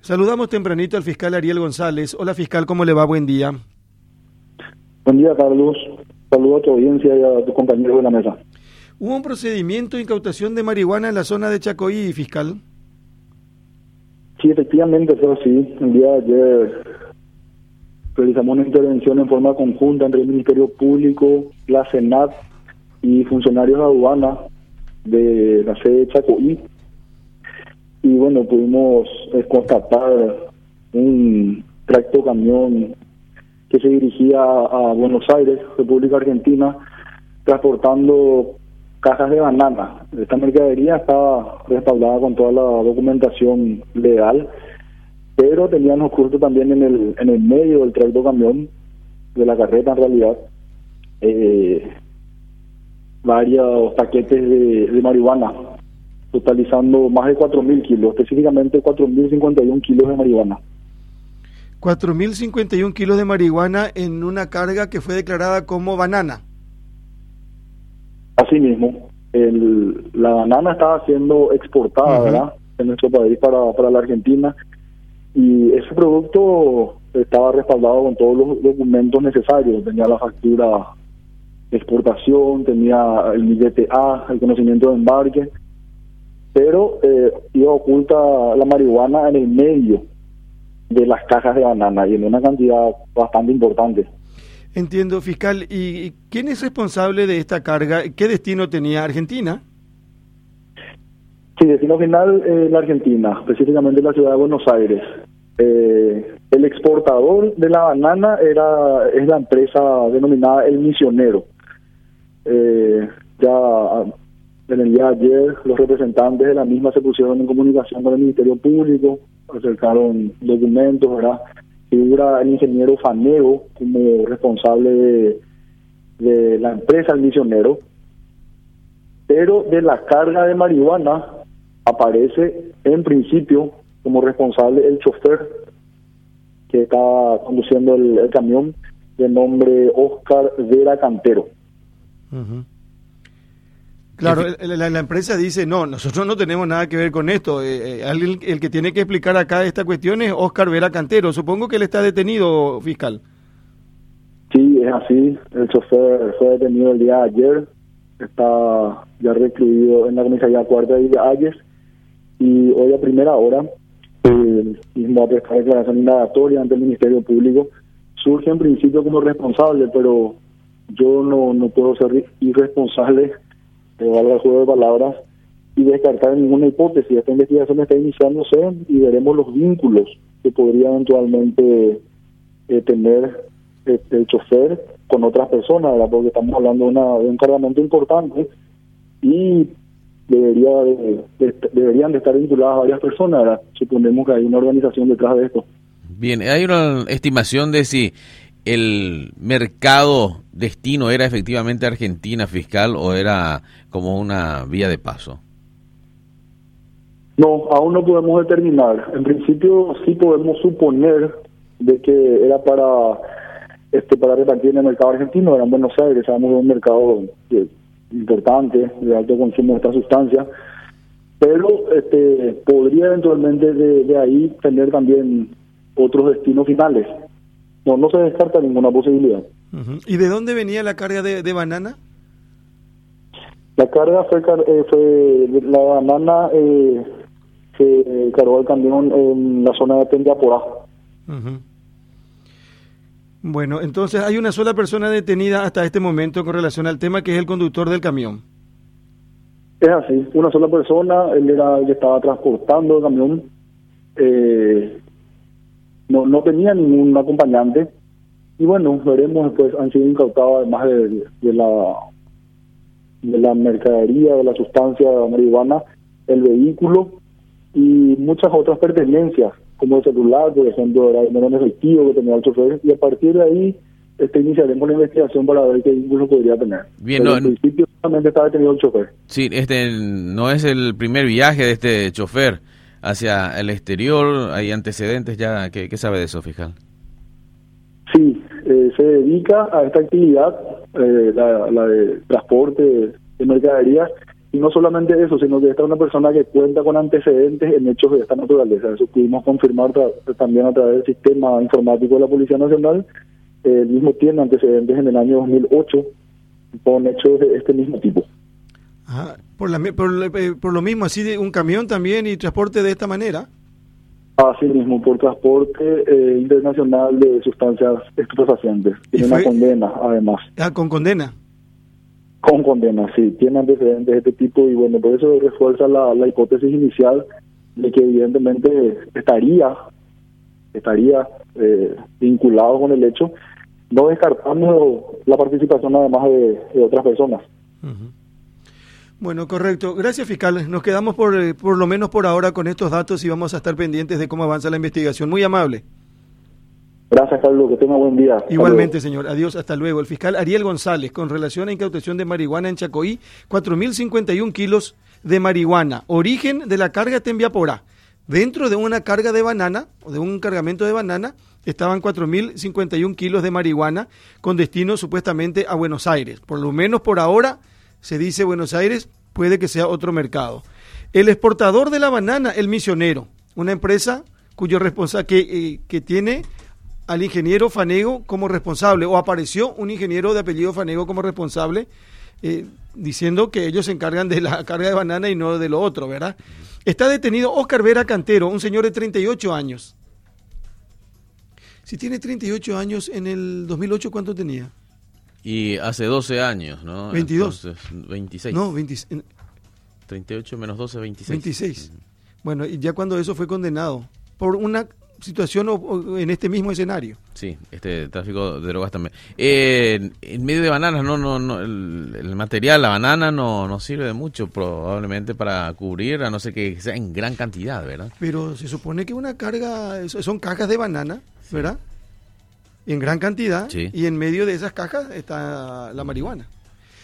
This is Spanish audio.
Saludamos tempranito al fiscal Ariel González. Hola fiscal, ¿cómo le va? Buen día. Buen día, Carlos. Saludos a tu audiencia y a tus compañeros de la mesa. ¿Hubo un procedimiento de incautación de marihuana en la zona de Chacoí, fiscal? Sí, efectivamente, fue así. El día de ayer realizamos una intervención en forma conjunta entre el Ministerio Público, la SENAT y funcionarios de aduana de la sede de Chacoí. Y bueno, pudimos constatar un tractocamión que se dirigía a Buenos Aires, República Argentina, transportando cajas de banana. Esta mercadería estaba respaldada con toda la documentación legal, pero tenían oculto también en el medio del tractocamión, de la carreta en realidad, varios paquetes de marihuana, totalizando más de 4.000 kilos, específicamente 4.051 kilos de marihuana. 4.051 kilos de marihuana en una carga que fue declarada como banana. Asimismo, la banana estaba siendo exportada, ¿verdad?, en nuestro país para la Argentina, y ese producto estaba respaldado con todos los documentos necesarios. Tenía la factura de exportación, tenía el billete A, el conocimiento de embarque, pero iba oculta la marihuana en el medio de las cajas de banana y en una cantidad bastante importante. Entiendo, fiscal. ¿Y quién es responsable de esta carga? ¿Qué destino tenía? ¿Argentina? Sí, destino final la Argentina, específicamente la ciudad de Buenos Aires. El exportador de la banana es la empresa denominada El Misionero. Ya en el día de ayer los representantes de la misma se pusieron en comunicación con el Ministerio Público, acercaron documentos, ¿verdad? Figura el ingeniero Fanego como responsable de la empresa El Misionero, pero de la carga de marihuana aparece en principio como responsable el chofer que estaba conduciendo el camión, de nombre Oscar Vera Cantero. Claro, la empresa dice, no, nosotros no tenemos nada que ver con esto. El que tiene que explicar acá esta cuestión es Oscar Vera Cantero. Supongo que él está detenido, fiscal. Sí, es así. El chofer fue detenido el día de ayer. Está ya recluido en la comisaría cuarta de Villa Ayes. Y hoy a primera hora, mismo a prestar declaración indagatoria ante el Ministerio Público. Surge en principio como responsable, pero yo no puedo ser irresponsable, valga el juego de palabras, y descartar ninguna hipótesis. Esta investigación está iniciándose y veremos los vínculos que podría eventualmente tener el chofer con otras personas, ¿verdad? Porque estamos hablando de un cargamento importante y deberían de estar vinculadas varias personas, ¿verdad? Suponemos que hay una organización detrás de esto. Bien, ¿hay una estimación de si el mercado destino era efectivamente Argentina, fiscal, o era como una vía de paso? No, aún no podemos determinar. En principio sí podemos suponer de que era para repartir en el mercado argentino. Era en Buenos Aires, sabemos de un mercado importante, de alto consumo de esta sustancia, pero podría eventualmente de ahí tener también otros destinos finales. No se descarta ninguna posibilidad. ¿Y de dónde venía la carga de banana? La carga fue la banana se cargó el camión en la zona de Tendiaporá. Bueno, entonces hay una sola persona detenida hasta este momento con relación al tema, que es el conductor del camión. Es así, una sola persona. Él era el que estaba transportando el camión. No tenía ningún acompañante. Y bueno, veremos después. Han sido incautados, además de la mercadería, de la sustancia marihuana, el vehículo y muchas otras pertenencias, como el celular, por ejemplo, era dinero en efectivo que tenía el chofer, y a partir de ahí iniciaremos la investigación para ver qué vínculo podría tener. Bien, pero en principio solamente está detenido el chofer. Sí, no es el primer viaje de este chofer hacia el exterior. ¿Hay antecedentes ya? ¿Qué sabe de eso, fiscal? Sí, se dedica a esta actividad, la de transporte de mercaderías, Y no solamente eso, sino que esta es una persona que cuenta con antecedentes en hechos de esta naturaleza. Eso pudimos confirmar también a través del sistema informático de la Policía Nacional. El mismo tiene antecedentes en el año 2008 con hechos de este mismo tipo. Ajá. Por lo mismo, así de un camión también y transporte de esta manera. Así mismo, por transporte internacional de sustancias estupefacientes. Tiene una condena, además. Ah, con condena. Con condena, sí. Tiene antecedentes de este tipo y bueno, por eso refuerza la hipótesis inicial de que evidentemente estaría vinculado con el hecho, no descartando la participación además de otras personas. Uh-huh. Bueno, correcto. Gracias, fiscal. Nos quedamos por lo menos por ahora con estos datos y vamos a estar pendientes de cómo avanza la investigación. Muy amable. Gracias, Carlos. Que tenga buen día. Igualmente, señor. Adiós. Hasta luego. El fiscal Ariel González, con relación a incautación de marihuana en Chacoí, 4.051 kilos de marihuana. Origen de la carga Tembiaporá. Dentro de una carga de banana, o de un cargamento de banana, estaban 4.051 kilos de marihuana con destino supuestamente a Buenos Aires. Por lo menos por ahora se dice Buenos Aires, puede que sea otro mercado. El exportador de la banana, El Misionero, una empresa cuyo responsable que tiene al ingeniero Fanego como responsable, o apareció un ingeniero de apellido Fanego como responsable, diciendo que ellos se encargan de la carga de banana y no de lo otro, ¿verdad? Está detenido Oscar Vera Cantero, un señor de 38 años. Si tiene 38 años, en el 2008, ¿cuánto tenía? Y hace 12 años, ¿no? 22. Entonces, 26. No, 26. 38 menos 12, 26. 26. Bueno, y ya cuando eso fue condenado por una situación en este mismo escenario. Sí, tráfico de drogas también. En medio de bananas, no, el material, la banana no sirve de mucho probablemente para cubrir, a no ser que sea en gran cantidad, ¿verdad? Pero se supone que una carga, son cajas de banana, ¿verdad? En gran cantidad, sí. Y en medio de esas cajas está la marihuana.